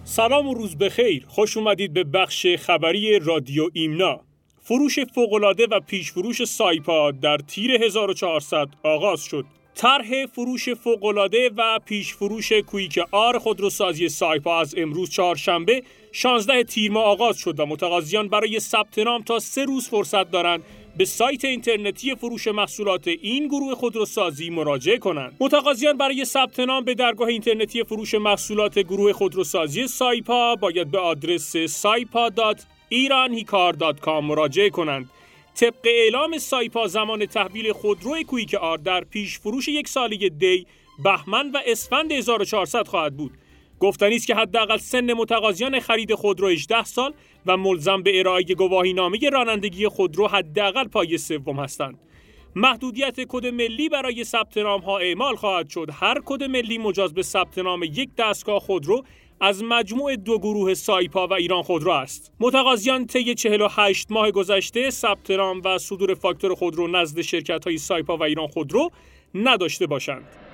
سلام و روز بخیر. خوش اومدید به بخش خبری رادیو ایمنا. فروش فوق‌العاده و پیش فروش سایپا در تیر 1400 آغاز شد. طرح فروش فوق‌العاده و پیش فروش کویک آر خودروسازی سایپا از امروز چهارشنبه 16 تیر ماه آغاز شد و متقاضیان برای ثبت نام تا 3 روز فرصت دارند به سایت اینترنتی فروش محصولات این گروه خودروسازی مراجعه کنند. متقاضیان برای ثبت نام به درگاه اینترنتی فروش محصولات گروه خودروسازی سایپا باید به آدرس saipa.iranhikar.com مراجعه کنند. طبق اعلام سایپا زمان تحویل خودرو کویک آر در پیش فروش یک ساله دی بهمن و اسفند 1400 خواهد بود. گفتنی است که حداقل سن متقاضیان خرید خودرو 18 سال و ملزم به ارائه گواهینامه رانندگی خودرو حداقل پایه سوم هستند. محدودیت کد ملی برای ثبت نام ها اعمال خواهد شد. هر کد ملی مجاز به ثبت نام یک دستگاه خودرو از مجموع 2 گروه سایپا و ایران خودرو است. متقاضیان طی 48 ماه گذشته ثبت نام و صدور فاکتور خودرو نزد شرکت‌های سایپا و ایران خودرو نداشته باشند.